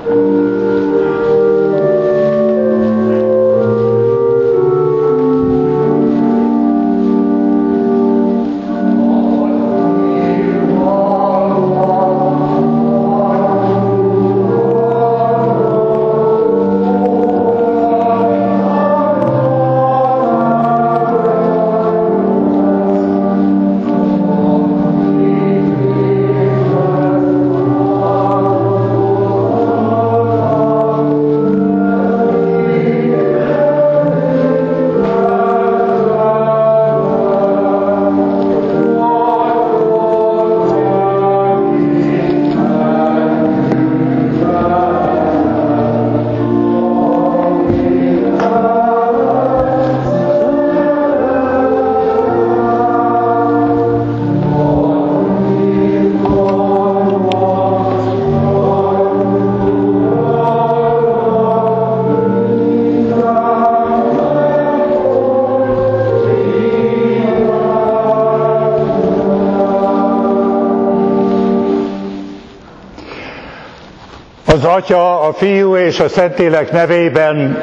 Az Atya, a Fiú és a Szentlélek nevében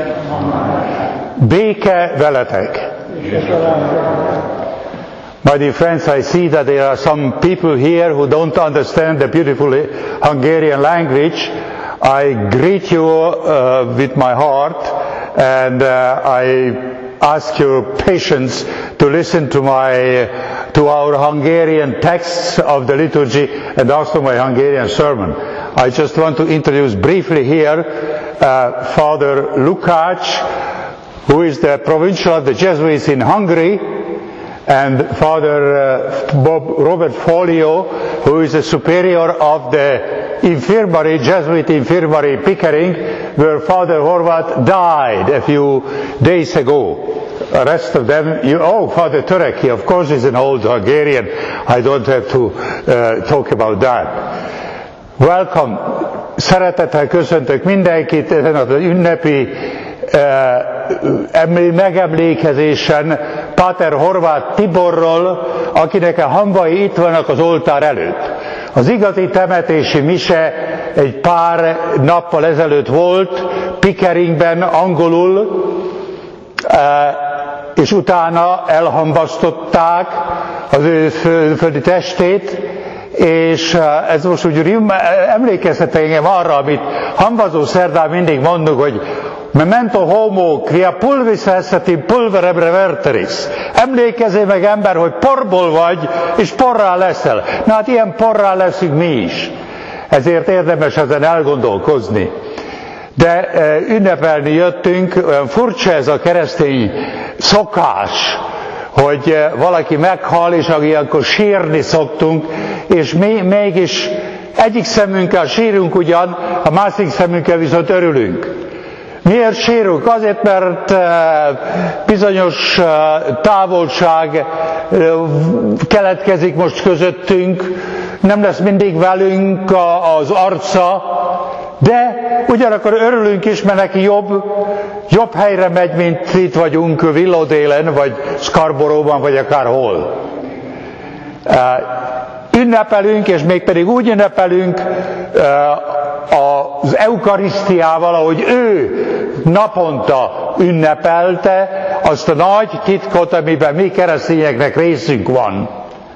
béke veletek. My dear friends, I see that there are some people here who don't understand the beautiful Hungarian language. I greet you with my heart, and I ask your patience to listen to our Hungarian texts of the liturgy and also my Hungarian sermon. I just want to introduce briefly here Father Lukács, who is the provincial of the Jesuits in Hungary, and Father Robert Folio, who is the superior of the infirmary, Jesuit infirmary Pickering, where Father Horváth died a few days ago. The rest of them, Father Töreki, of course, is an old Hungarian. I don't have to talk about that. Welcome! Szeretettel köszöntök mindenkit ezen az ünnepi megemlékezésen Páter Horváth Tiborról, akinek a hamvai itt vannak az oltár előtt. Az igazi temetési mise egy pár nappal ezelőtt volt, Pickeringben, angolul, és utána elhamvasztották az ő földi testét, és ez most úgy emlékeztet engem arra, amit hamvazó szerdán mindig mondunk, hogy memento homo, quia pulvis esset in pulverem reverteris. Emlékezzél meg, ember, hogy porból vagy, és porrá leszel. Na hát ilyen porrá leszünk mi is. Ezért érdemes ezen elgondolkozni. De ünnepelni jöttünk, olyan furcsa ez a keresztény szokás, hogy valaki meghal, és ilyenkor sírni szoktunk, és mi mégis egyik szemünkkel sírunk ugyan, a másik szemünkkel viszont örülünk. Miért sírunk? Azért, mert bizonyos távolság keletkezik most közöttünk, nem lesz mindig velünk az arca, de ugyanakkor örülünk is, mert neki jobb helyre megy, mint itt vagyunk Willowdale-en, vagy Scarboroughban, vagy akárhol. Ünnepelünk, és mégpedig úgy ünnepelünk az eukarisztiával, ahogy ő naponta ünnepelte azt a nagy titkot, amiben mi keresztényeknek részünk van.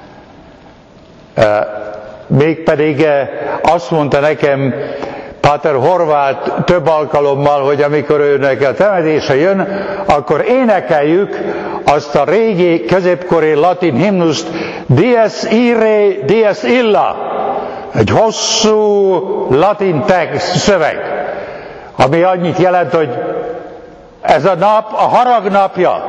Mégpedig azt mondta nekem Páter Horváth több alkalommal, hogy amikor őnek a temetése jön, akkor énekeljük azt a régi középkori latin himnuszt, Dies irae, dies illa, egy hosszú latin szöveg, ami annyit jelent, hogy ez a nap a harag napja.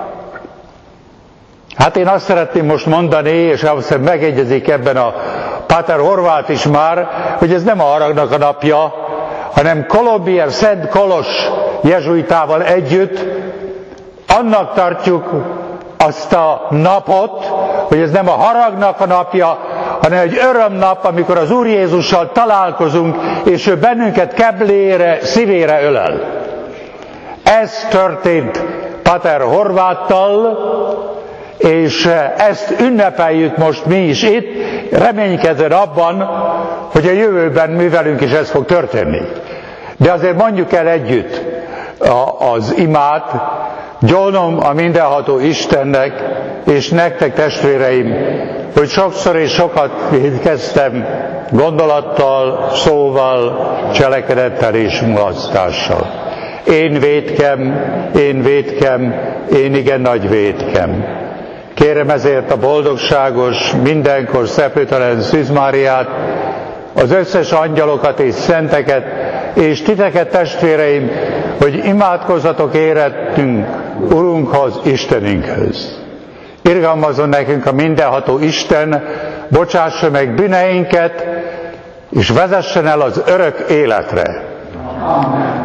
Hát én azt szeretném most mondani, és azt hiszem megegyezik ebben a Páter Horváth is már, hogy ez nem a haragnak a napja, hanem Colombier Szent Kolos jezsuitával együtt annak tartjuk azt a napot, hogy ez nem a haragnak a napja, hanem egy örömnap, amikor az Úr Jézussal találkozunk, és ő bennünket keblére, szívére ölel. Ez történt Páter Horváttal, és ezt ünnepeljük most mi is itt, reménykedve abban, hogy a jövőben mi velünk is ez fog történni. De azért mondjuk el együtt az imát, gyónom a mindenható Istennek, és nektek testvéreim, hogy sokszor és sokat vétkeztem gondolattal, szóval, cselekedettel és mulasztással. Én vétkem, én igen nagy vétkem. Kérem ezért a boldogságos, mindenkor szeplőtelen Szűz Máriát, az összes angyalokat és szenteket, és titeket testvéreim, hogy imádkozzatok érettünk Urunkhoz, Istenünkhöz. Irgalmazzon nekünk a mindenható Isten, bocsássa meg bűneinket, és vezessen el az örök életre. Amen.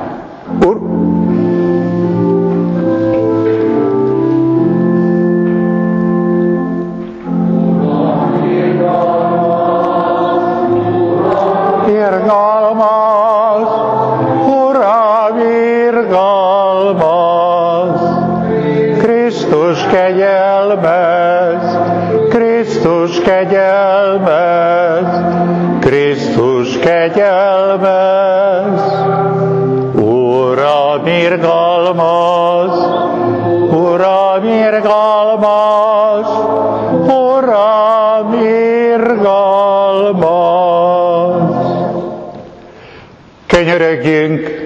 Irgalmaz, Uram, irgalmaz, Krisztus kegyelmez, Krisztus kegyelmez, Krisztus kegyelmez. Uram, irgalmaz, Uram, irgalmaz, Uram, irgalmaz. Könyörögjünk!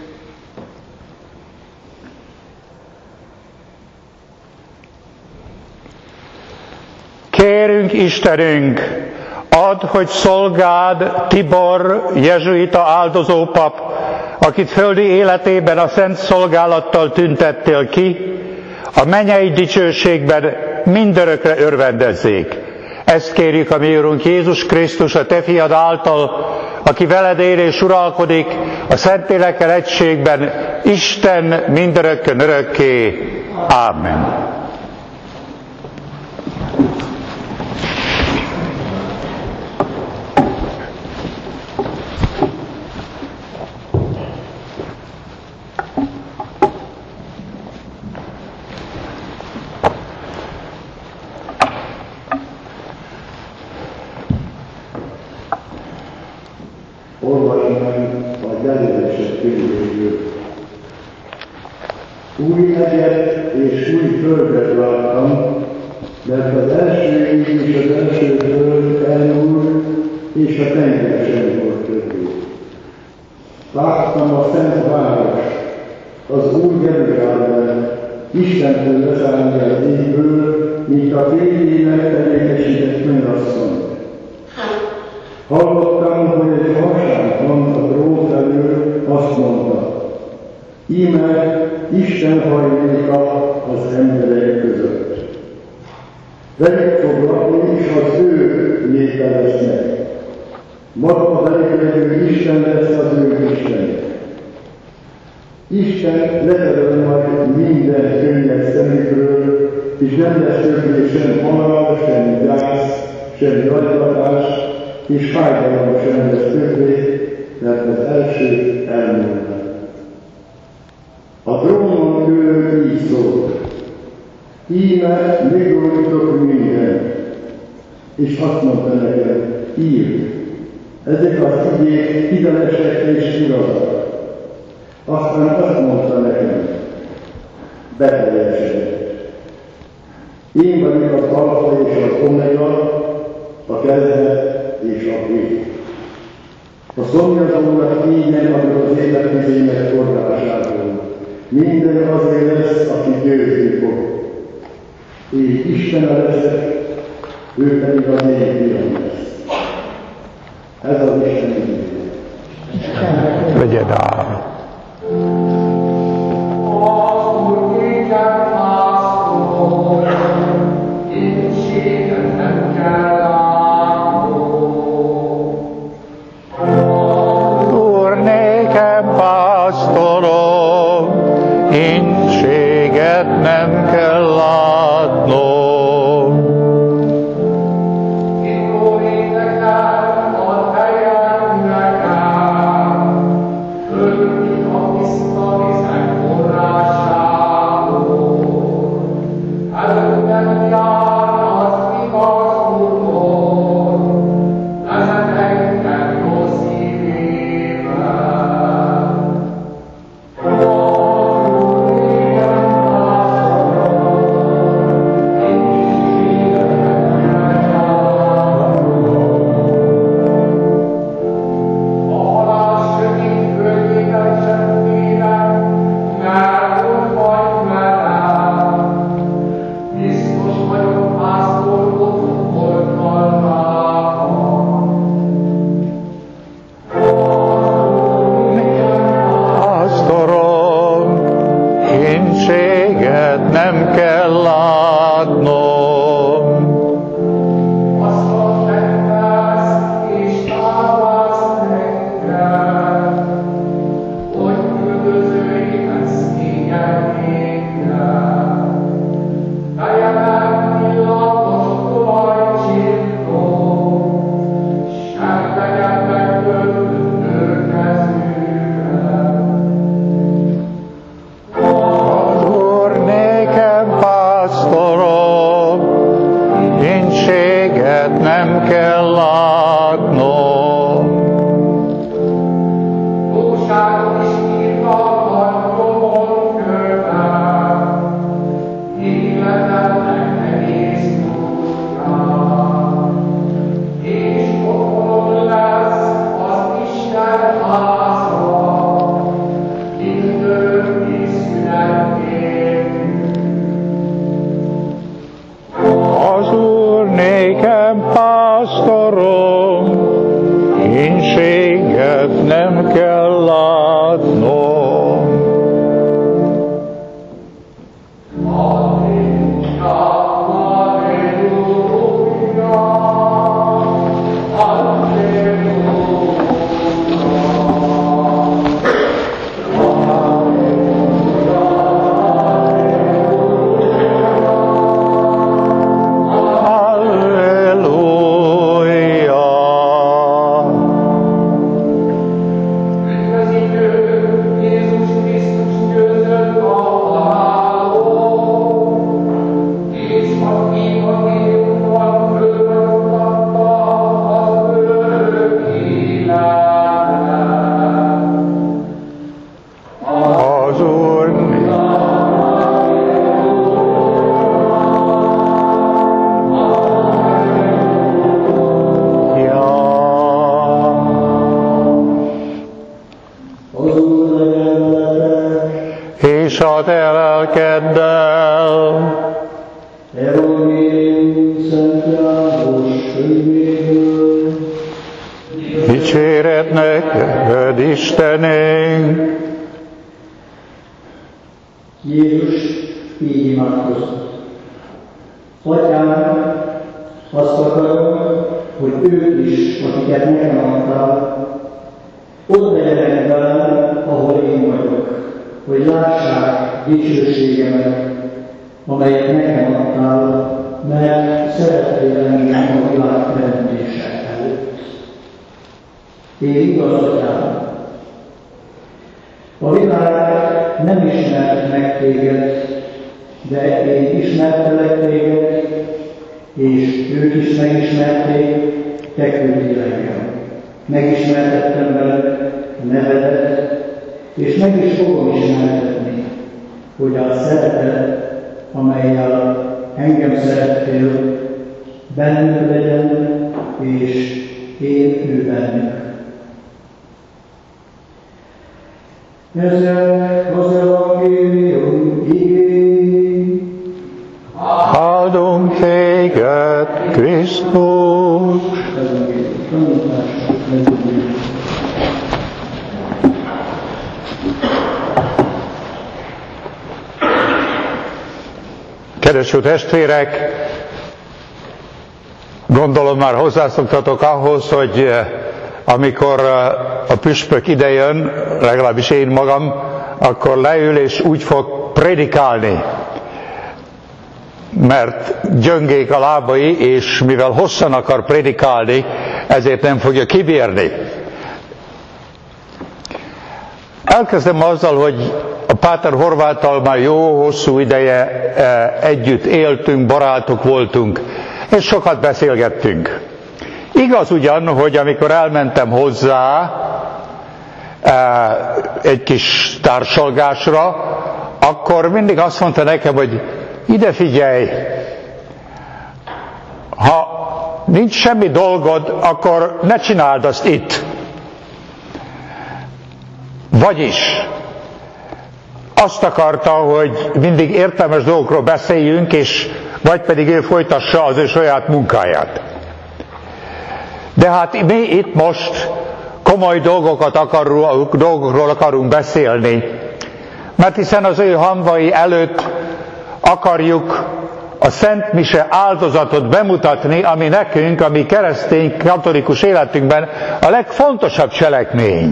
Kérünk, Istenünk, add, hogy szolgád Tibor jezsuita áldozópap, akit földi életében a szent szolgálattal tüntettél ki, a mennyei dicsőségben mindörökre örvendezzék. Ezt kérjük a mi Urunk Jézus Krisztus, a Te fiad által, aki veled él és uralkodik a Szentlélekkel egységben, Isten mindörökkön örökké. Ámen. Új hegyet és új földet láttam, mert az első ég és az első föld elmúlt, és a tenger sem volt többé. Láttam a szent város, az új Jeruzsálem, Istentől leszállni az égből, mint a félig megtelékesített mennyasszony. Hallottam, hogy egy vasárnap van a trót elől, azt mondta, íme Isten hajléka az emberek között. Velük fog lakni, és az ő népe lesznek. Maga az elégedő Isten lesz az ő Isten. Isten letöröl majd minden könnyed szemükről, és nem lesz többé sem halál, sem gyász, sem nagylatás, és fájdalom sem lesz többé, mert az első elmúlt. A trónon ülő így szólt, íme megoldotok mindent, és azt mondta nekem, írd, ezek az igék hitelesek és igazak. Aztán azt mondta nekem, beteljesedett. Én vagyok az alfa és az omega, a kezdet és a vég. A szomjazónak ígyen adok az életvizének forrásából. Minden azért lesz, aki győzni fog. Így Istene leszek, ő pedig az én fiam lesz. Ez az Isten igény. Legyen áll. Úr, nékem pásztorom, incséget nem kell látnom. Indul énekel a helyen nekem, látnom. Jóságot is írtak nyomon követ, életemnek egész útján, és otthon lesz az Isten háza, mindörökké szünetként. Az Úr nékem pásztorom, ínséget nem kell látnom. Halleluja, halleluja, Üdvözítő Jézus Krisztus győzött a halálon, és az evangéliumban fölmutatta az örök életet. Az Úr Az Úr legyen veletek, és a te lelkeddel. Evangélium Szent János könyvéből. Dicséret neked, Istenünk! Jézus így imádkozott. Atyám, azt akarom, hogy ők is, akiket nekem adtál, ott legyenek velem, ahol én vagyok, hogy lássák dicsőségemet, amelyet nekem adtál, mert szerettél engem a világ teremtése előtt. Én igaz, Atyám, a világ nem ismert meg téged, de én ismertelek téged, és ők is megismerték, te küldtél engem. Megismertettem veled a nevedet, és meg is fogom ismertetni, hogy a szeretet, amellyel engem szerettél, bennük legyen, és én ő bennük. Ezek az evangélium igény. Áldunk téged, Krisztus! Evangélium tanítása, evangélium. Kedves jó testvérek, gondolom már hozzászoktatok ahhoz, hogy amikor a püspök idejön, legalábbis én magam, akkor leül és úgy fog prédikálni, mert gyöngék a lábai, és mivel hosszan akar prédikálni, ezért nem fogja kibírni. Elkezdem azzal, hogy a Páter Horváttal már jó hosszú ideje együtt éltünk, barátok voltunk, és sokat beszélgettünk. Igaz ugyan, hogy amikor elmentem hozzá egy kis társalgásra, akkor mindig azt mondta nekem, hogy ide figyelj, ha nincs semmi dolgod, akkor ne csináld azt itt. Vagyis azt akarta, hogy mindig értelmes dolgokról beszéljünk, és vagy pedig ő folytassa az ő saját munkáját. De hát mi itt most komoly dolgokról akarunk beszélni, mert hiszen az ő hamvai előtt akarjuk a Szent Mise áldozatot bemutatni, ami nekünk, a mi keresztény katolikus életünkben a legfontosabb cselekmény.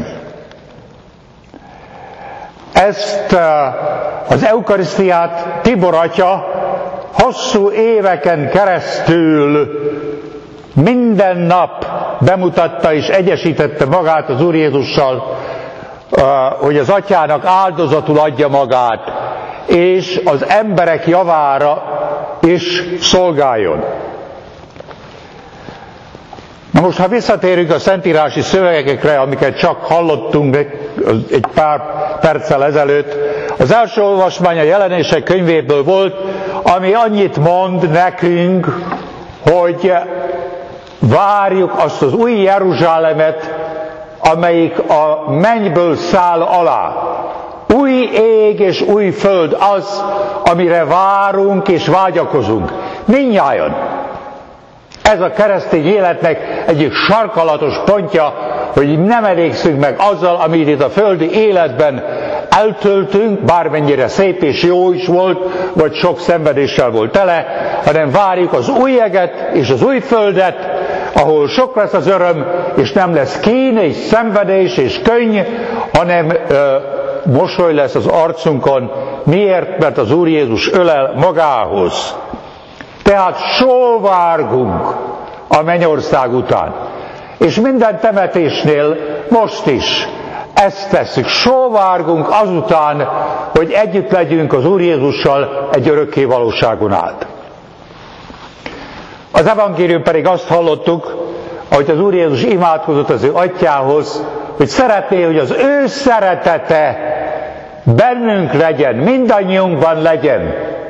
Ezt az eukarisztiát Tibor atya hosszú éveken keresztül minden nap bemutatta és egyesítette magát az Úr Jézussal, hogy az atyának áldozatul adja magát, és az emberek javára is szolgáljon. Na most, ha visszatérünk a szentírási szövegekre, amiket csak hallottunk egy pár perccel ezelőtt, az első olvasmány a Jelenések könyvéből volt, ami annyit mond nekünk, hogy várjuk azt az új Jeruzsálemet, amelyik a mennyből száll alá. Új ég és új föld az, amire várunk és vágyakozunk. Mindnyájan. Ez a keresztény életnek egyik sarkalatos pontja, hogy nem elégszünk meg azzal, amit itt a földi életben eltöltünk, bármennyire szép és jó is volt, vagy sok szenvedéssel volt tele, hanem várjuk az új eget és az új földet, ahol sok lesz az öröm, és nem lesz kín és szenvedés és könny, hanem mosoly lesz az arcunkon. Miért? Mert az Úr Jézus ölel magához. Tehát sóvárgunk a mennyország után. És minden temetésnél most is ezt tesszük. Sóvárgunk azután, hogy együtt legyünk az Úr Jézussal egy örökké valóságon át. Az evangélium pedig azt hallottuk, ahogy az Úr Jézus imádkozott az ő atyához, hogy szeretné, hogy az ő szeretete bennünk legyen, mindannyiunkban legyen.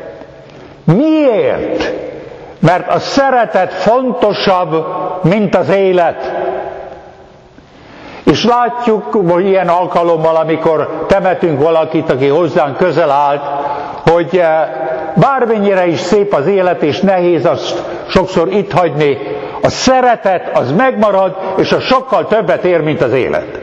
Miért? Mert a szeretet fontosabb, mint az élet. És látjuk, hogy ilyen alkalommal, amikor temetünk valakit, aki hozzánk közel állt, hogy bármennyire is szép az élet, és nehéz azt sokszor itt hagyni, a szeretet az megmarad, és az sokkal többet ér, mint az élet.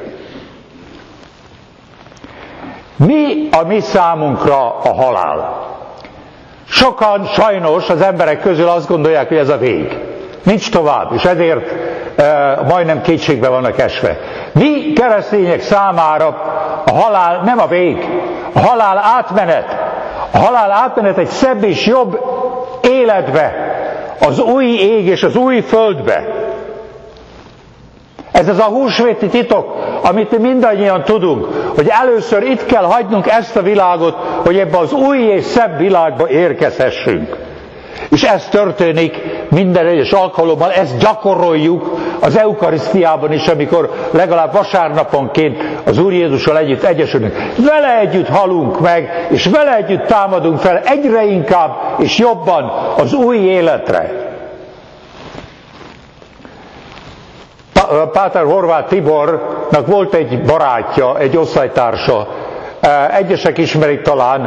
Mi a mi számunkra a halál? Sokan sajnos az emberek közül azt gondolják, hogy ez a vég. Nincs tovább, és ezért majdnem kétségbe vannak esve. Mi keresztények számára a halál nem a vég, a halál átmenet. A halál átmenet egy szebb és jobb életbe, az új ég és az új földbe. Ez az a húsvéti titok, amit mi mindannyian tudunk, hogy először itt kell hagynunk ezt a világot, hogy ebbe az új és szebb világba érkezhessünk. És ez történik minden egyes alkalommal, ezt gyakoroljuk az eukarisztiában is, amikor legalább vasárnaponként az Úr Jézussal együtt egyesülünk. Vele együtt halunk meg, és vele együtt támadunk fel egyre inkább és jobban az új életre. Páter Horváth Tibornak volt egy barátja, egy osztálytársa, egyesek ismerik talán,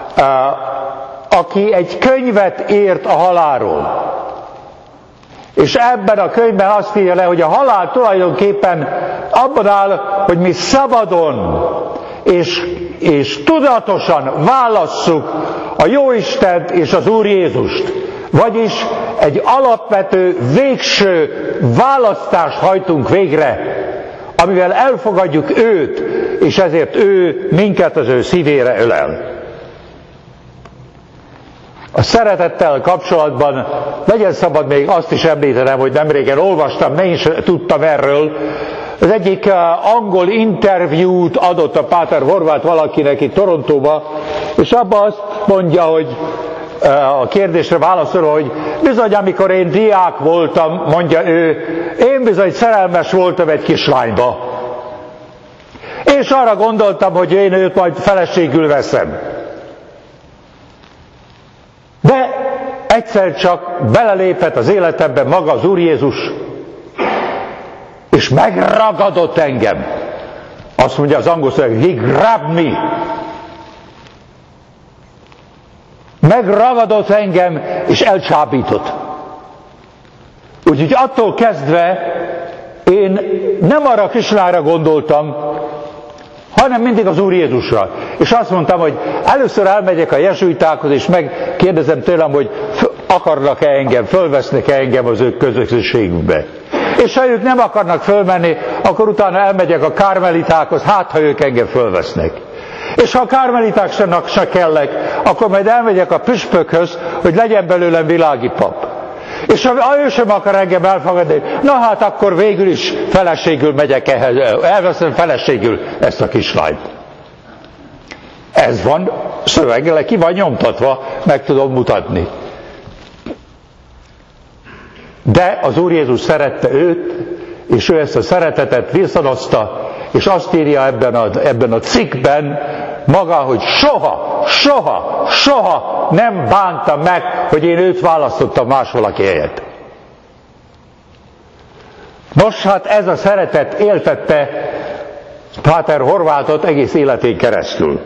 aki egy könyvet írt a halálról. És ebben a könyvben azt írja le, hogy a halál tulajdonképpen abban áll, hogy mi szabadon és tudatosan válasszuk a Jóistent és az Úr Jézust. Vagyis egy alapvető, végső választást hajtunk végre, amivel elfogadjuk őt, és ezért ő minket az ő szívére ölel. A szeretettel kapcsolatban legyen szabad még azt is említenem, hogy nemrégen olvastam, ne is tudtam erről. Az egyik angol interjút adott a Páter Horváth valakinek itt Torontóba, és abban azt mondja, hogy a kérdésre válaszol, hogy bizony, amikor én diák voltam, mondja ő, én bizony szerelmes voltam egy kislányba. És arra gondoltam, hogy én őt majd feleségül veszem. De egyszer csak belelépett az életembe maga az Úr Jézus, és megragadott engem. Azt mondja az angol szöveg, he grabbed me. Megragadott engem, és elcsábított. Úgyhogy attól kezdve én nem arra a kislányra gondoltam, hanem mindig az Úr Jézusra. És azt mondtam, hogy először elmegyek a jezsuitákhoz, és megkérdezem tőlem, hogy akarnak-e engem, fölvesznek-e engem az ők közösségükbe. És ha ők nem akarnak fölmenni, akkor utána elmegyek a karmelitákhoz, hát ha ők engem fölvesznek. És ha a karmelitáknak se kellek, akkor majd elmegyek a püspökhöz, hogy legyen belőlem világi pap. És ha ő sem akar engem elfogadni, na hát akkor végül is feleségül megyek ehhez, elveszem feleségül ezt a kislányt. Ez van szöveggel, ki van nyomtatva, meg tudom mutatni. De az Úr Jézus szerette őt, és ő ezt a szeretetet visszadozta, és azt írja ebben a cikkben maga, hogy soha nem bánta meg, hogy én őt választottam más valaki helyett. Nos, hát ez a szeretet éltette Páter Horváthot egész életén keresztül.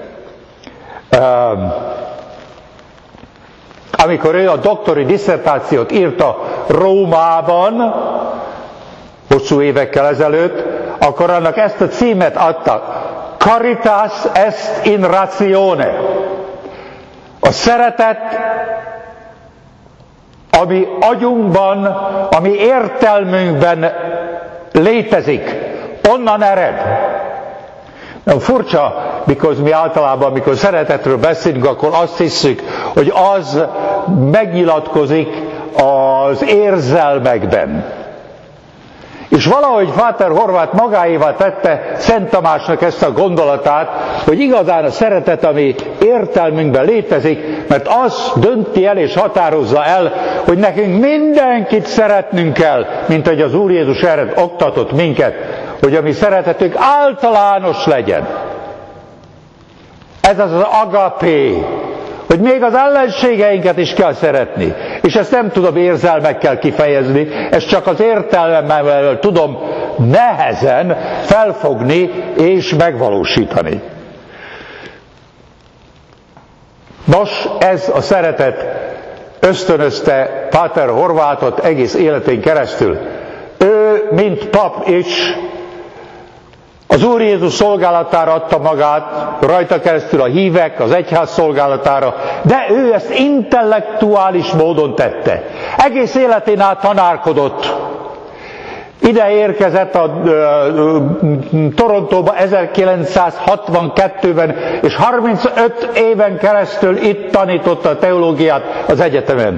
Amikor ő a doktori disszertációt írta Rómában, hosszú évekkel ezelőtt, akkor annak ezt a címet adta: Caritas est in ratione. A szeretet, ami agyunkban, ami értelmünkben létezik, onnan ered. Nem furcsa, because mi általában, amikor szeretetről beszélünk, akkor azt hiszük, hogy az megnyilatkozik az érzelmekben. És valahogy Páter Horváth magáévá tette Szent Tamásnak ezt a gondolatát, hogy igazán a szeretet, ami értelmünkben létezik, mert az dönti el és határozza el, hogy nekünk mindenkit szeretnünk kell, mint hogy az Úr Jézus erre oktatott minket, hogy a mi szeretetünk általános legyen. Ez az az agapé, hogy még az ellenségeinket is kell szeretni. És ezt nem tudom érzelmekkel kifejezni, ezt csak az értelmemmel tudom nehezen felfogni és megvalósítani. Nos, ez a szeretet ösztönözte Páter Horváthot egész életén keresztül. Ő, mint pap is, az Úr Jézus szolgálatára adta magát, rajta keresztül a hívek, az egyház szolgálatára, de ő ezt intellektuális módon tette. Egész életén át tanárkodott. Ide érkezett a Torontóba 1962-ben, és 35 éven keresztül itt tanította a teológiát az egyetemen.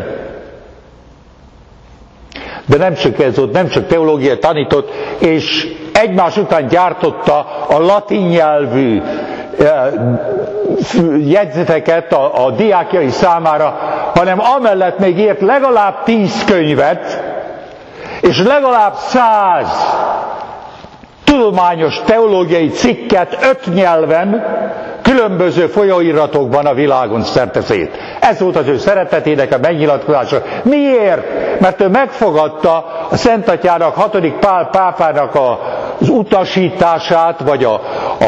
De nem csak ez volt, nem csak teológiát tanított, és egymás után gyártotta a latin nyelvű jegyzeteket a diákjai számára, hanem amellett még írt legalább 10 könyvet, és legalább 100 tudományos teológiai cikket 5 nyelven, különböző folyóiratokban a világon szerteszét. Ez volt az ő szeretetének a megnyilatkozása. Miért? Mert ő megfogadta a Szent Atyának, 6. Pál pápának az utasítását, vagy a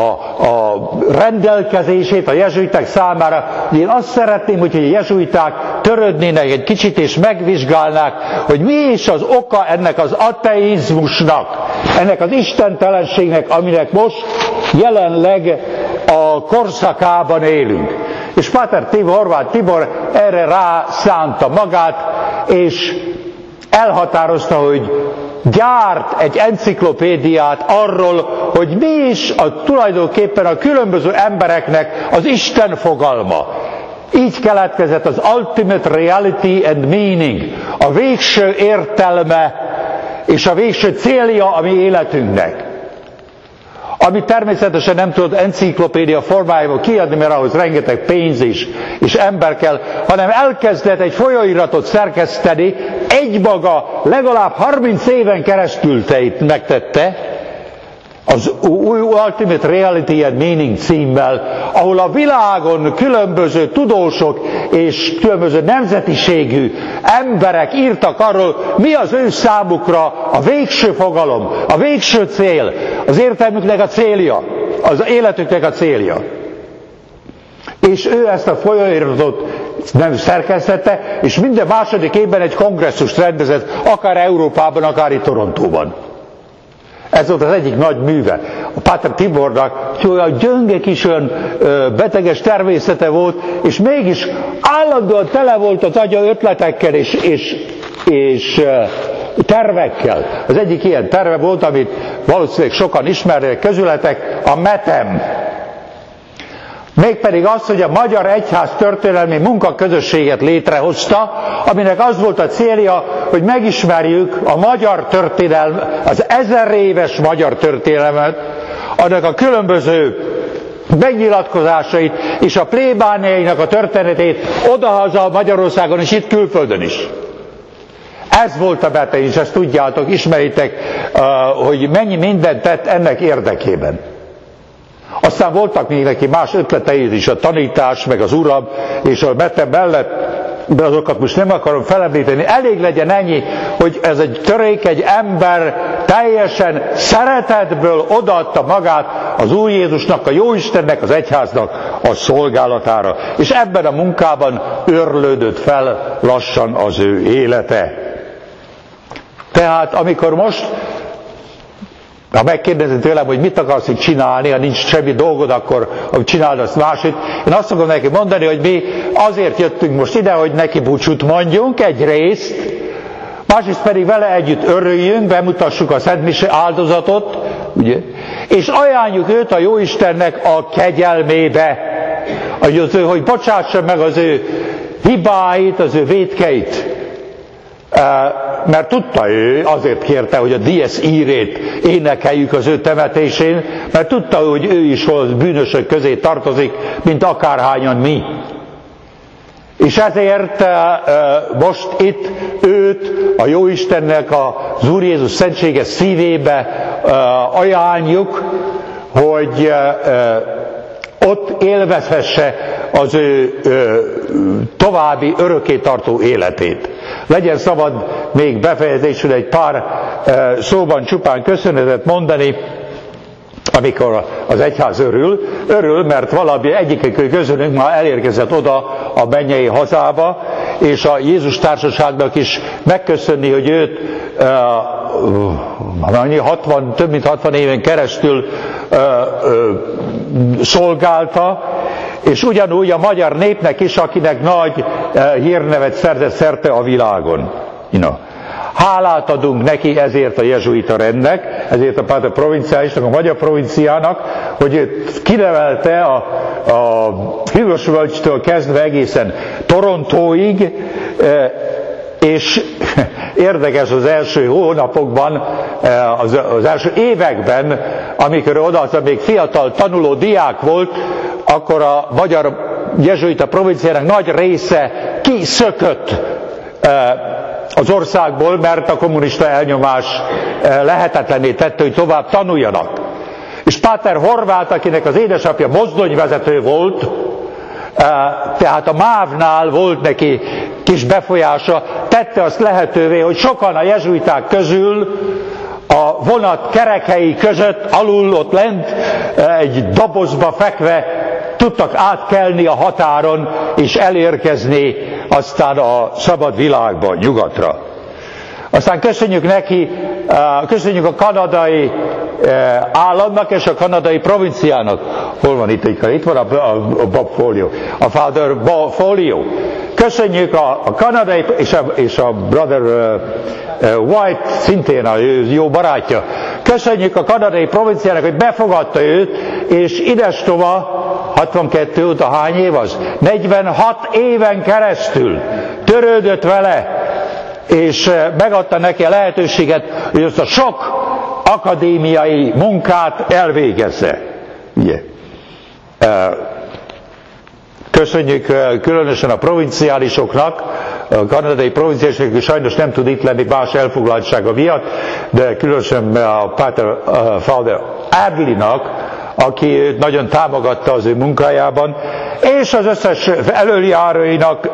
rendelkezését a jezsuiták számára, hogy én azt szeretném, hogy a jezsuiták törődnének egy kicsit és megvizsgálnák, hogy mi is az oka ennek az ateizmusnak, ennek az istentelenségnek, aminek most jelenleg a korszakában élünk. És Páter Horváth Tibor erre rászánta magát, és elhatározta, hogy gyárt egy enciklopédiát arról, hogy mi is tulajdonképpen a különböző embereknek az Isten fogalma. Így keletkezett az Ultimate Reality and Meaning, a végső értelme és a végső célja a mi életünknek. Ami természetesen nem tudott enciklopédia formájában kiadni, mert ahhoz rengeteg pénz és ember kell, hanem elkezdett egy folyóiratot szerkeszteni, egymaga legalább 30 éven keresztül megtette, az Ultimate Reality and Meaning címmel, ahol a világon különböző tudósok és különböző nemzetiségű emberek írtak arról, mi az ő számukra a végső fogalom, a végső cél, az értelmüknek a célja, az életüknek a célja. És ő ezt a folyóiratot nem szerkesztette, és minden második évben egy kongresszust rendezett, akár Európában, akár itt Torontóban. Ez volt az egyik nagy műve. A Páter Tibornak olyan gyönge kis olyan beteges természete volt, és mégis állandóan tele volt az agya ötletekkel és tervekkel. Az egyik ilyen terve volt, amit valószínűleg sokan ismernek közületek, a METEM. Mégpedig az, hogy a Magyar Egyház történelmi munkaközösséget létrehozta, aminek az volt a célja, hogy megismerjük a magyar történelmet, az 1000 éves magyar történelmet, annak a különböző megnyilatkozásait és a plébániainak a történetét odahaza Magyarországon és itt külföldön is. Ez volt a beteg, és ezt tudjátok, ismeritek, hogy mennyi mindent tett ennek érdekében. Aztán voltak még neki más ötletei is, a tanítás, meg az Uram, és a beteg mellett, de azokat most nem akarom felemlíteni. Elég legyen ennyi, hogy ez egy törékeny ember teljesen szeretetből odaadta magát az Úr Jézusnak, a Jóistennek, az egyháznak a szolgálatára. És ebben a munkában őrlődött fel lassan az ő élete. Tehát amikor most, ha megkérdezi tőlem, hogy mit akarsz itt csinálni, ha nincs semmi dolgod, akkor csináld azt máshogy. Én azt akarom neki mondani, hogy mi azért jöttünk most ide, hogy neki búcsút mondjunk egyrészt, másrészt pedig vele együtt örüljünk, bemutassuk a Szent Mise áldozatot, ugye? És ajánljuk őt a Jóistennek a kegyelmébe, hogy bocsássa meg az ő hibáit, az ő vétkeit. Mert tudta ő, azért kérte, hogy a Dies Irét énekeljük az ő temetésén, mert tudta, hogy ő is bűnösök közé tartozik, mint akárhányan mi. És ezért most itt őt a Jóistennek az Úr Jézus szentséges szívébe ajánljuk, hogy ott élvezhesse az ő további örökkétartó életét. Legyen szabad még befejezésül egy pár szóban csupán köszönetet mondani, amikor az egyház örül, mert valami egyikük közülünk már elérkezett oda a mennyei hazába, és a Jézus társaságnak is megköszönni, hogy őt több mint 60 éven keresztül szolgálta, és ugyanúgy a magyar népnek is, akinek nagy hírnevet szerzett szerte a világon. Hálát adunk neki ezért a jezsuita rendnek, ezért a Páter Provinciálisnak, a magyar provinciának, hogy őt kinevelte a Hűvösvölgytől kezdve egészen Torontóig, és érdekes az első hónapokban, az első években, amikor oda még fiatal tanuló diák volt, akkor a magyar jezsuita provinciának nagy része kiszökött az országból, mert a kommunista elnyomás lehetetlenné tette, hogy tovább tanuljanak. És Páter Horváth, akinek az édesapja mozdonyvezető volt, tehát a MÁV-nál volt neki kis befolyása, tette azt lehetővé, hogy sokan a jezsuiták közül a vonat kerekei között, alul ott lent, egy dobozba fekve tudtak átkelni a határon, és elérkezni aztán a szabad világba, nyugatra. Aztán köszönjük neki, köszönjük a kanadai államnak és a kanadai provinciának. Hol van itt? Itt van a Bob Folio, a Father Folio. Köszönjük a kanadai és a Brother White, szintén a jó barátja. Köszönjük a kanadai provinciának, hogy befogadta őt, és idestova 62 óta hány év az? 46 éven keresztül törődött vele, és megadta neki a lehetőséget, hogy azt a sok akadémiai munkát elvégezze. Ugye? Köszönjük különösen a provinciálisoknak, a kanadai provinciálisok sajnos nem tud itt lenni más elfoglaltsága miatt, de különösen a Father Adley-nak, aki őt nagyon támogatta az ő munkájában, és az összes elöljáróinak,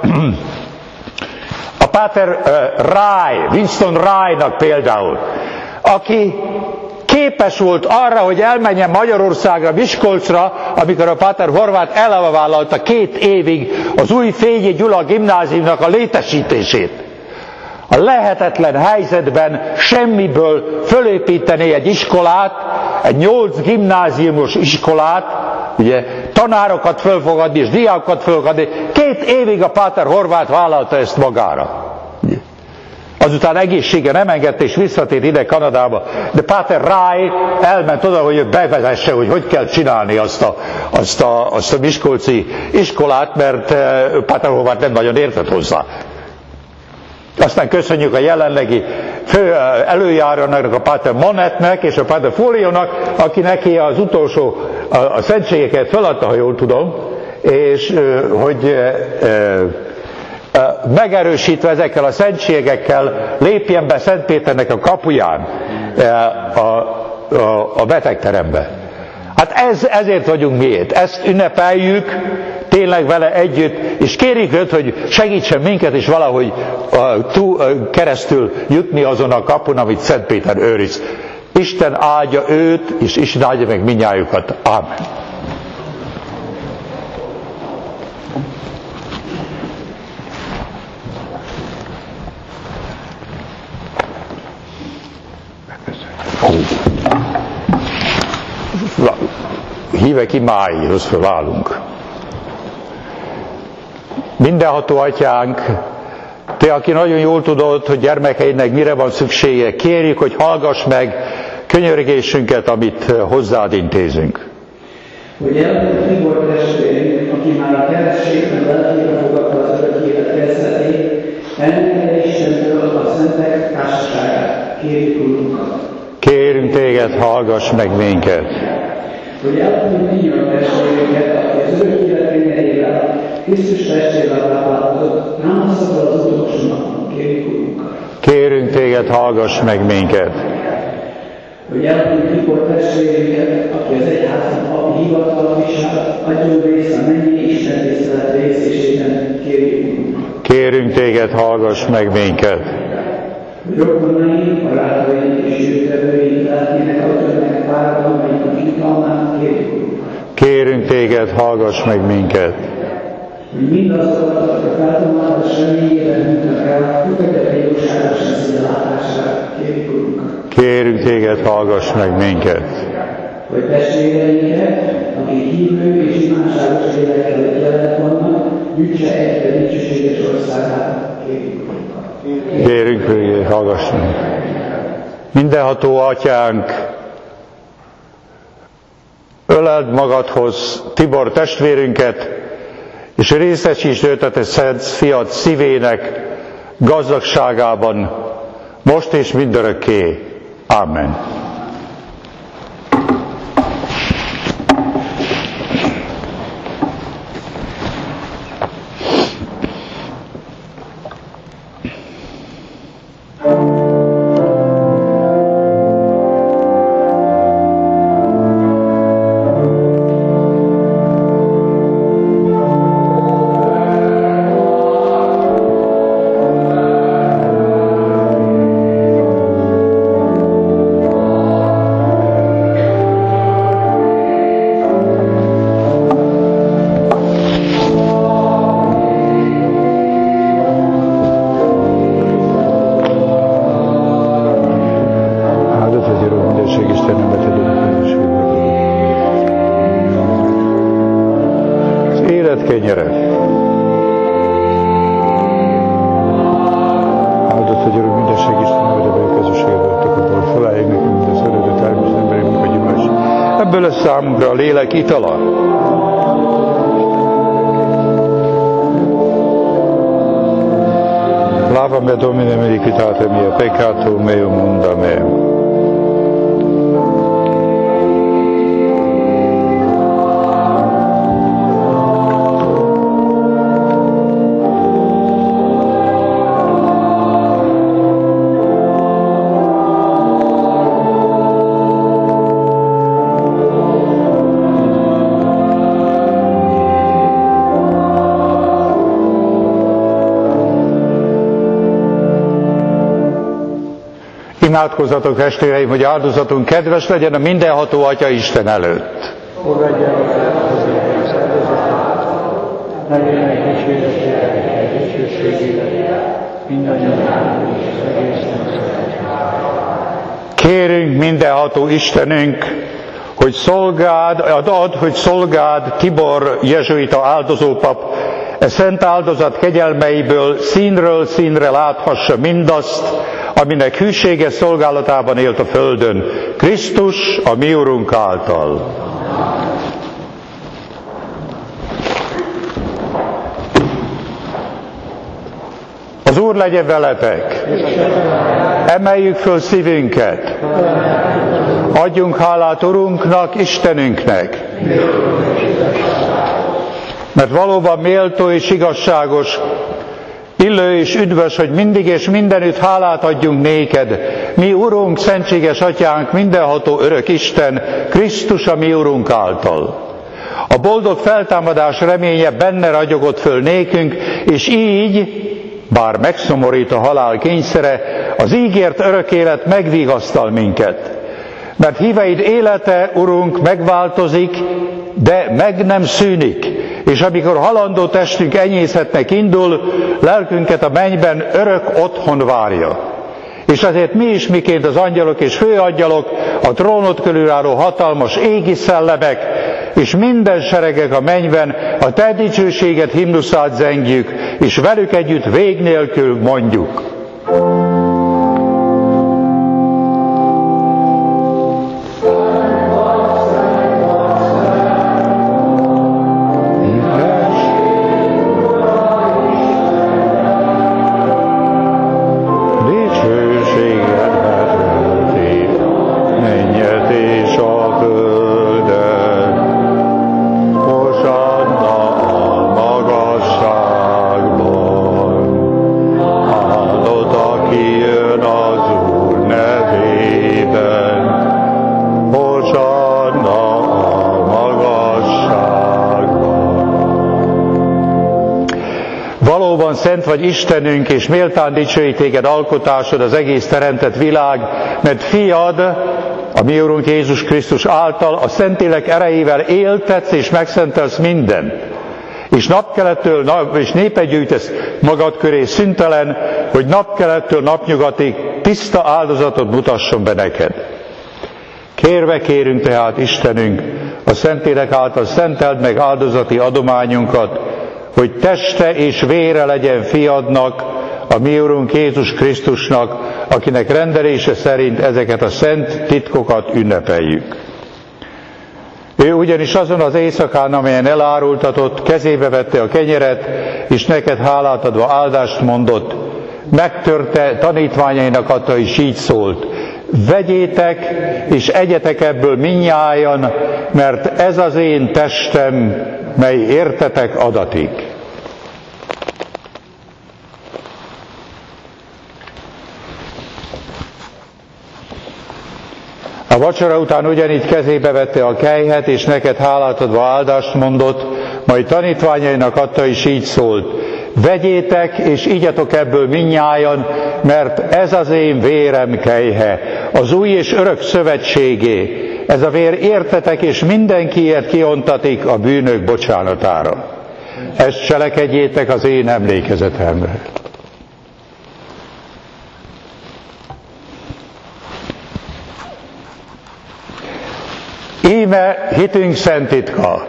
a Páter Winston Rye-nak például, aki képes volt arra, hogy elmenjen Magyarországra, Miskolcra, amikor a Páter Horváth elvállalta 2 évig az új Fényi Gyula gimnáziumnak a létesítését. A lehetetlen helyzetben semmiből fölépíteni egy iskolát, egy 8 gimnáziumos iskolát, ugye, tanárokat fölfogadni és diákokat fölfogadni. 2 évig a Páter Horváth vállalta ezt magára. Azután egészsége nem engedte, és visszatért ide Kanadába. De Páter Rye elment oda, hogy bevezesse, hogy kell csinálni azt a miskolci iskolát, mert Páter Horváth nem nagyon értett hozzá. Aztán köszönjük a jelenlegi fő előjárónak, a Páter Monetnek és a Páter Folionak, aki neki az utolsó a szentségeket feladta, ha jól tudom, és hogy megerősítve ezekkel a szentségekkel lépjen be Szentpéternek a kapuján a betegterembe. Hát ezért vagyunk mi itt. Ezt ünnepeljük tényleg vele együtt, és kérjük őt, hogy segítsen minket is valahogy keresztül jutni azon a kapun, amit Szent Péter őriz. Isten áldja őt, és Isten áldja meg mindnyájukat. Ámen. Hívek imáihoz felállunk. Mindenható Atyánk, Te, aki nagyon jól tudod, hogy gyermekeidnek mire van szüksége, kérjük, hogy hallgass meg könyörgésünket, amit hozzád intézünk. Hogy elmúlt Tibor testvérünk, aki már a keresztségben lelkére fogadta az örök élet kezdetét, elmúlja Istentől a szentek társaságát, kérjük Urunkat. Kérünk Téged, hallgass meg minket. Hogy elmúlt Tibor testvérünket, aki az örök élet könyverével, Krisztus testvével táplálkozott, támasztod az utolsó napon, kérjük Urunkat. Kérünk Téged, hallgass meg minket. Hogy elmúlt Tibor testvérünket, aki az egyházban papi hivatal visel, adjon részt a mennyi Isten tisztelet részésében, kérjük Urunkat. Kérünk Téged, hallgass meg minket. Hogy rokonaink, barátaink és jövőtevőink lelkének adjon meg fáradalmaiknak jutalmát, kérjük Urunkat. Kérünk Téged, hallgass meg minket. Hogy mindazokat, akik a feltomásos reményében hűtnek el, fogadja a jóságos szíve látására, kérjük Urunkat. Kérünk Téged, hallgass meg minket. Hogy testvéreinket, akik hívő és imádságos lélekkel egyelett vannak, gyűjtse egybe dicsőséges országát, kérjük Urunkat. Kérünk Téged, hallgass meg. Mindenható Atyánk, öleld magadhoz Tibor testvérünket, és részesítsd őt a Te szent fiad szívének gazdagságában, most és mindörökké. Amen. Kenyere. Áldott hogy örök mindenség Isten nevedebe közösségbe voltak, abból felállják nekünk, mint az előre természetesen emberünk, hogy imás. Ebből lesz számunkra a lélek itala. Lava me Domine medicitate mia, peccato meo munda me. Imádkozzatok, testvéreim, hogy áldozatunk kedves legyen a mindenható Atya Isten előtt. Fogadja el az áldozatot, legyenek dicsőségére, dicsőségére, mindannyian és az egész Kérünk mindenható Istenünk, hogy add, hogy szolgád Tibor jezsuita áldozópap e szent áldozat kegyelmeiből színről színre láthassa mindazt, aminek hűséges szolgálatában élt a földön, Krisztus, a mi Urunk által. Az Úr legyen veletek! Emeljük föl szívünket! Adjunk hálát Urunknak, Istenünknek! Mert valóban méltó és igazságos Illő és üdvös, hogy mindig és mindenütt hálát adjunk néked, mi Urunk, szentséges Atyánk, mindenható örök Isten, Krisztus a mi Urunk által. A boldog feltámadás reménye benne ragyogott föl nékünk, és így, bár megszomorít a halál kényszere, az ígért örök élet megvigasztal minket. Mert híveid élete, Urunk, megváltozik, de meg nem szűnik. És amikor halandó testünk enyészhetnek indul, lelkünket a mennyben örök otthon várja. És azért mi is, miként az angyalok és főangyalok, a trónod körül álló hatalmas égi szellemek, és minden seregek a mennyben a te dicsőséget himnuszát zengjük, és velük együtt vég nélkül mondjuk. Szent vagy Istenünk, és méltán dicsőít téged alkotásod, az egész teremtett világ, mert fiad, a mi Urunk Jézus Krisztus által a Szentlélek erejével éltetsz és megszentelsz mindent. És napkelettől és népet gyűjtesz magad köré szüntelen, hogy napkelettől napnyugatig tiszta áldozatot mutasson be neked. Kérve kérünk tehát, Istenünk, a Szentlélek által szenteld meg áldozati adományunkat, hogy teste és vére legyen fiadnak, a mi Urunk Jézus Krisztusnak, akinek rendelése szerint ezeket a szent titkokat ünnepeljük. Ő ugyanis azon az éjszakán, amelyen elárultatott, kezébe vette a kenyeret, és neked hálát adva áldást mondott, megtörte, tanítványainak adta, és így szólt: vegyétek, és egyetek ebből mindnyájan, mert ez az én testem, mely értetek adatik. A vacsora után ugyanígy kezébe vette a kelyhet, és neked hálát adva áldást mondott, majd tanítványainak adta, és így szólt: vegyétek, és igyatok ebből mindnyájan, mert ez az én vérem kelyhe, az új és örök szövetségé. Ez a vér értetek és mindenkiért kiontatik a bűnök bocsánatára. Ezt cselekedjétek az én emlékezetemre. Íme hitünk szent titka.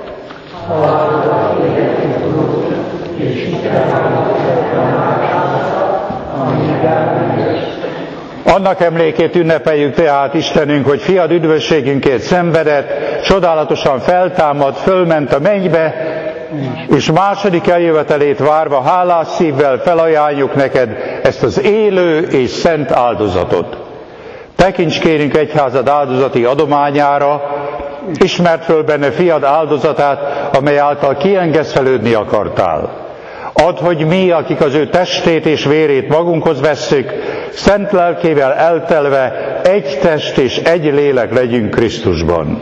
Annak emlékét ünnepeljük tehát, Istenünk, hogy fiad üdvösségünkért szenvedett, csodálatosan feltámadt, fölment a mennybe, és második eljövetelét várva hálás szívvel felajánljuk neked ezt az élő és szent áldozatot. Tekints kérünk egyházad áldozati adományára, ismerd föl benne fiad áldozatát, amely által kiengesztelődni akartál. Add, hogy mi, akik az ő testét és vérét magunkhoz vesszük, szent lelkével eltelve egy test és egy lélek legyünk Krisztusban.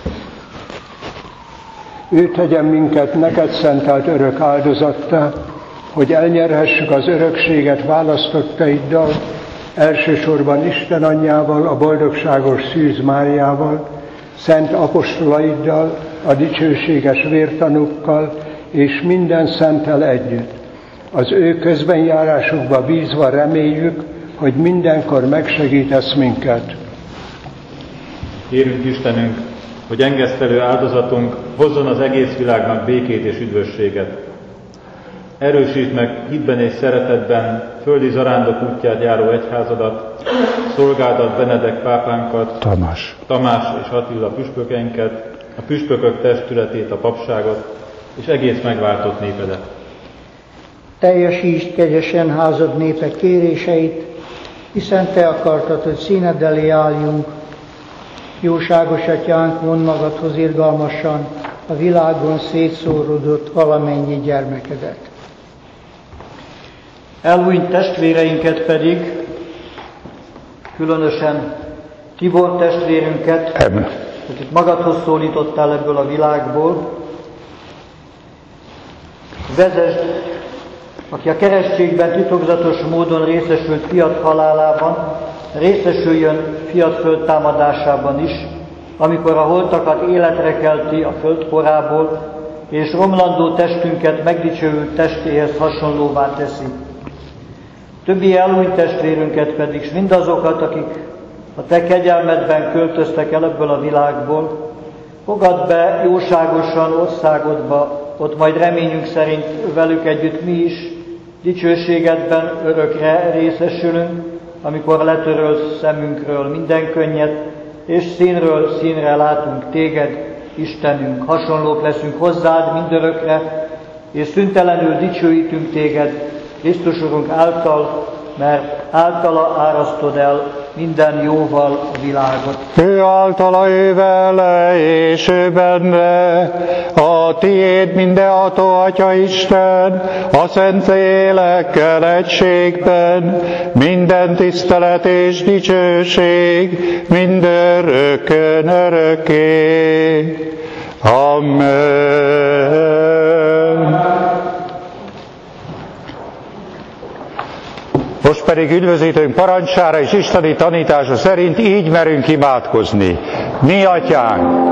Ő tegyen minket neked szentelt örök áldozattá, hogy elnyerhessük az örökséget választottaiddal, elsősorban Isten anyjával, a boldogságos Szűz Máriával, szent apostolaiddal, a dicsőséges vértanúkkal és minden szenttel együtt. Az ő közbenjárásukba bízva reméljük, hogy mindenkor megsegítesz minket. Kérünk Istenünk, hogy engesztelő áldozatunk hozzon az egész világnak békét és üdvösséget. Erősítsd meg hitben és szeretetben földi zarándok útját járó egyházadat, szolgádat Benedek pápánkat, Tamás és Attila püspökeinket, a püspökök testületét, a papságot, és egész megváltott népedet. Teljesítsd kegyesen házad népe kéréseit, hiszen te akartad, hogy színed elé álljunk. Jóságos Atyánk, mondd magadhoz irgalmasan a világon szétszóródott valamennyi gyermekedet. Elhunyt testvéreinket pedig, különösen Tibor testvérünket, akit magadhoz szólítottál ebből a világból, vezesd, aki a keresztségben titokzatos módon részesült fiat halálában, részesüljön fiat földtámadásában is, amikor a holtakat életre kelti a földporából, és romlandó testünket megdicsőült testéhez hasonlóvá teszi. Többi elhunyt testvérünket pedig, s mindazokat, akik a te kegyelmedben költöztek el ebből a világból, fogadd be jóságosan országodba, ott majd reményünk szerint velük együtt mi is dicsőségedben örökre részesülünk, amikor letörölsz szemünkről minden könnyet, és színről színre látunk téged, Istenünk. Hasonlók leszünk hozzád mindörökre, és szüntelenül dicsőítünk téged, Krisztus Urunk által, mert általa árasztod el minden jóval a világot. Ő általa, ő vele, és ő benne, a tiéd mindenható Atya Isten, a szent élekkel egységben, minden tisztelet és dicsőség, mindörökkön örökké. Amen. Most pedig üdvözítőnk parancsára és isteni tanítása szerint így merünk imádkozni. Mi Atyánk!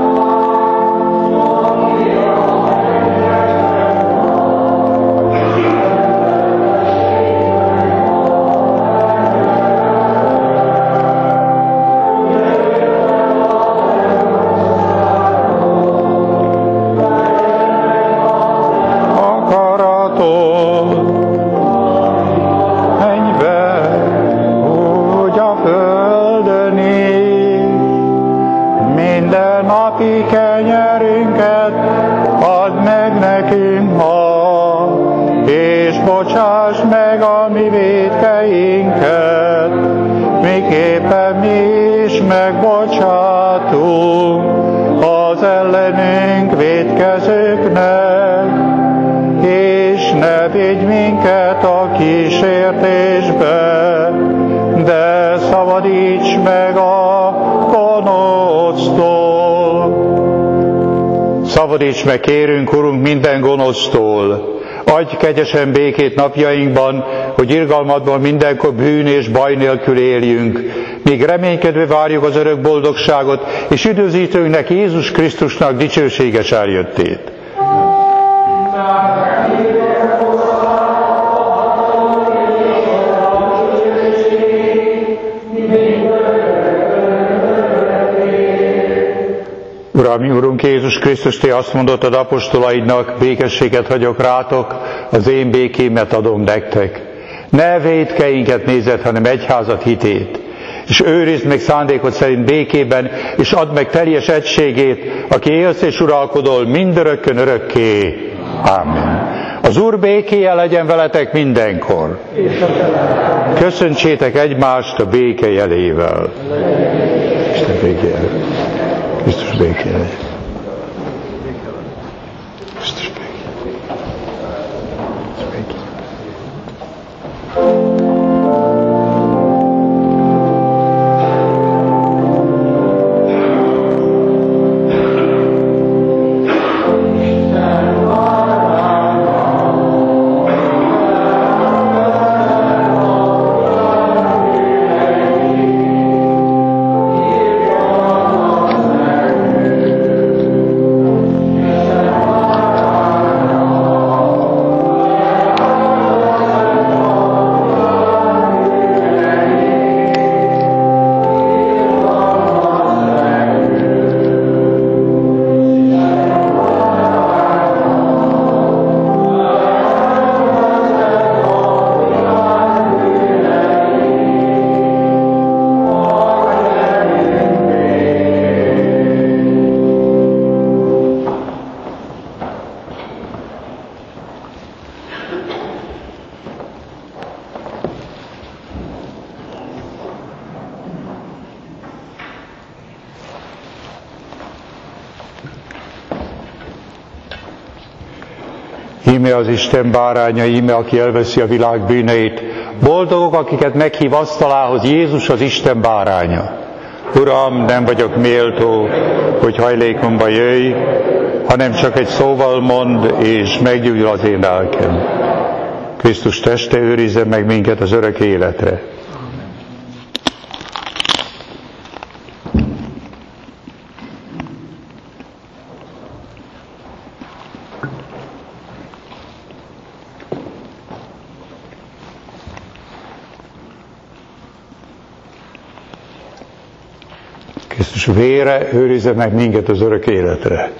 Kenyerünket add meg nekünk ma, és bocsáss meg a mi vétkeinket, miképpen mi is megbocsátunk az ellenünk vétkezőknek, és ne vigy minket a kísértésbe, de szabadíts meg a gonosztól. Szabadíts meg, kérünk, Urunk, minden gonosztól. Adj kegyesen békét napjainkban, hogy irgalmadban mindenkor bűn és baj nélkül éljünk, míg reménykedve várjuk az örök boldogságot, és üdvözítőnknek, Jézus Krisztusnak dicsőséges eljöttét. Uram, mi Urunk Jézus Krisztus, Te azt mondottad apostolaidnak, békességet hagyok rátok, az én békémet adom nektek. Ne vétkeinket nézed, hanem egyházat hitét. És őrizd meg szándékod szerint békében, és add meg teljes egységét, aki élsz és uralkodol mindörökkön örökké. Amen. Az Úr békéje legyen veletek mindenkor. Köszöntsétek egymást a béke jelével. Isten békéje. Krisztus békéje legyen. Krisztus békéje. Íme az Isten báránya, íme aki elveszi a világ bűneit. Boldogok, akiket meghív asztalához Jézus az Isten báránya. Uram, nem vagyok méltó, hogy hajlékomba jöjj, hanem csak egy szóval mondd, és meggyógyul az én lelkem. Krisztus teste őrizze meg minket az örök életre. Krisztus vére őrizze meg minket az örök életre.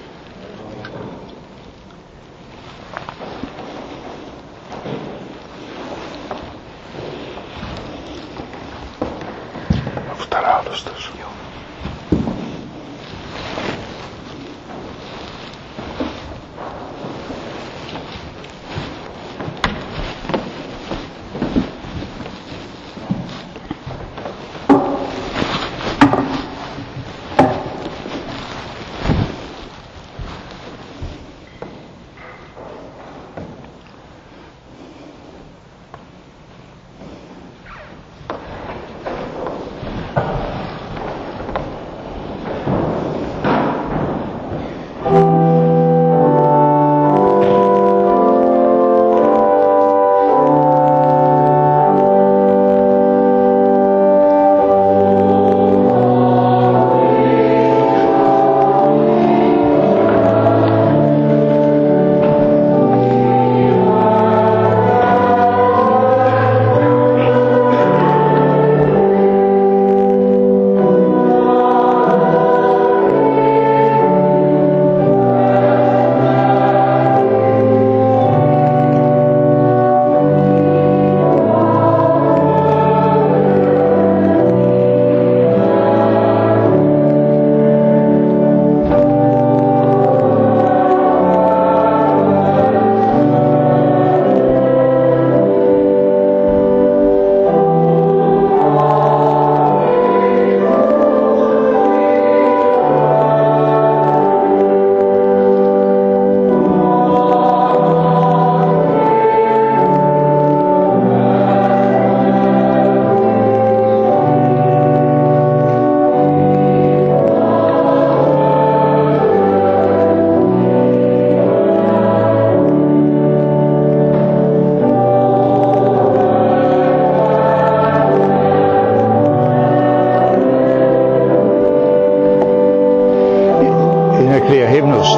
Énekli a himnuszt?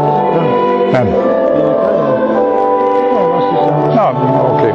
Nem. Na, oké.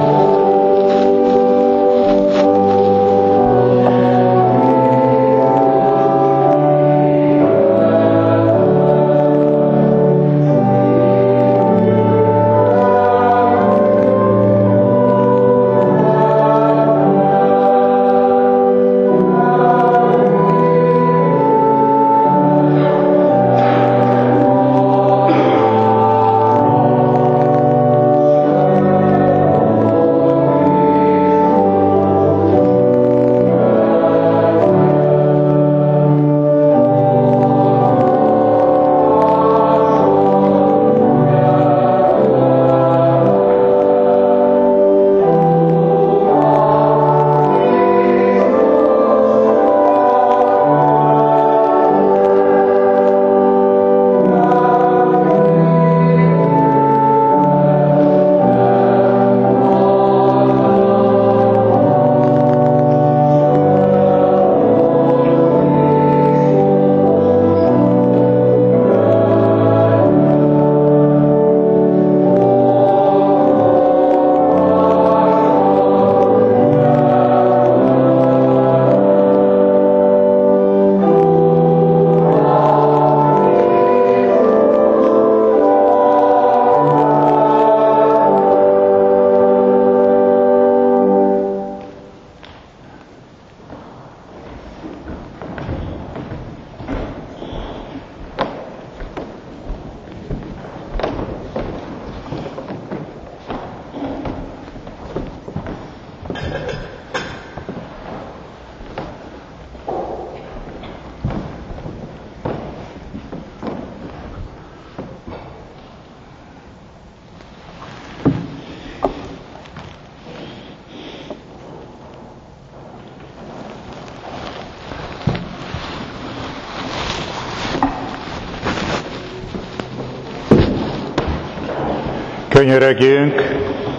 Könyörögjünk!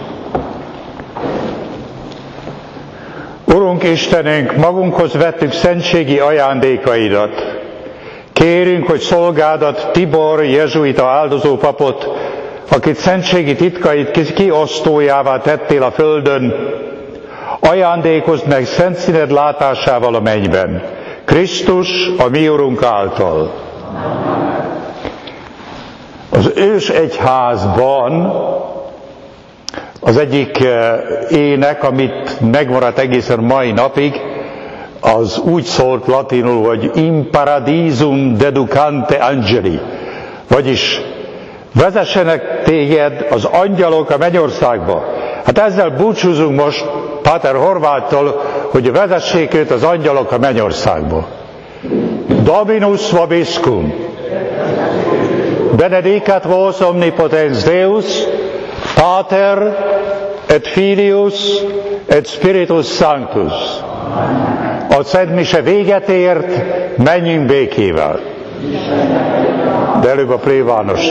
Urunk Istenünk, magunkhoz vettük szentségi ajándékaidat. Kérünk, hogy szolgádat Tibor jezsuita áldozó papot, akit szentségi titkait kiosztójává tettél a földön, ajándékozd meg szent színed látásával a mennyben. Krisztus, a mi Urunk által. Az ős egyházban az egyik ének, amit megmaradt egészen mai napig, az úgy szólt latinul, hogy in paradisum deducante angeli, vagyis vezessenek téged az angyalok a mennyországba. Hát ezzel búcsúzunk most Páter Horváttól, hogy vezessék őt az angyalok a mennyországba. Dominus vobiscum. Benedicat vos omnipotens Deus, Pater et Filius et Spiritus Sanctus. A Szent Mise véget ért, menjünk békével. De előbb a plébános.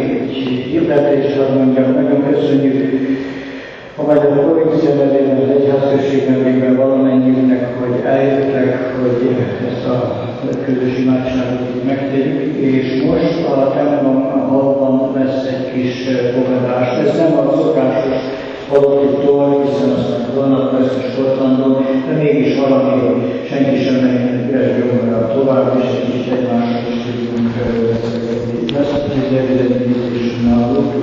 Nagyon köszönjük a Magyar Provincia nevében, az egyházközség nevében valamennyiünknek, hogy eljöttek, hogy ezt a közös imádságot megtegyük, és most a templomban lesz egy kis fogadás. Ez nem a szokásos halottitól, hiszen aztán vannak lesz a sportlandó, de mégis valami, hogy senki sem menjen gyomorra tovább, és egy kis egymásra is tudjunk beszélgetni. Lesz egy evidentizés náluk,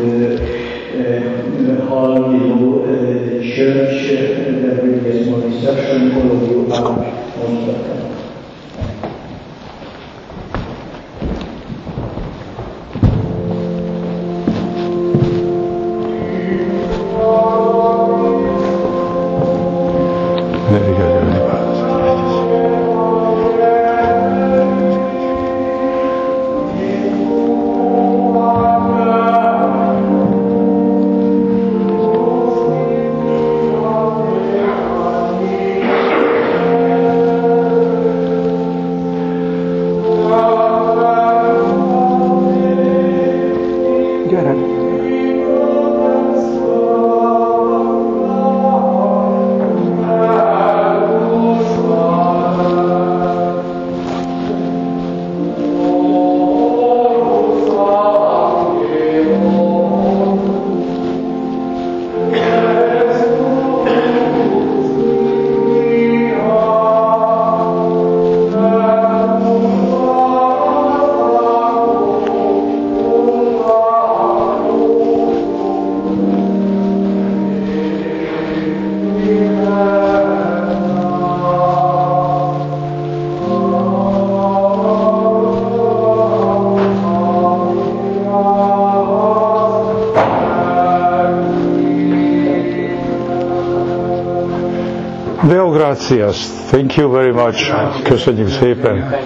Hallelujah Church, there will be a small reception, all of you are most welcome. Deo gratias. Thank you very much. Köszönjük szépen.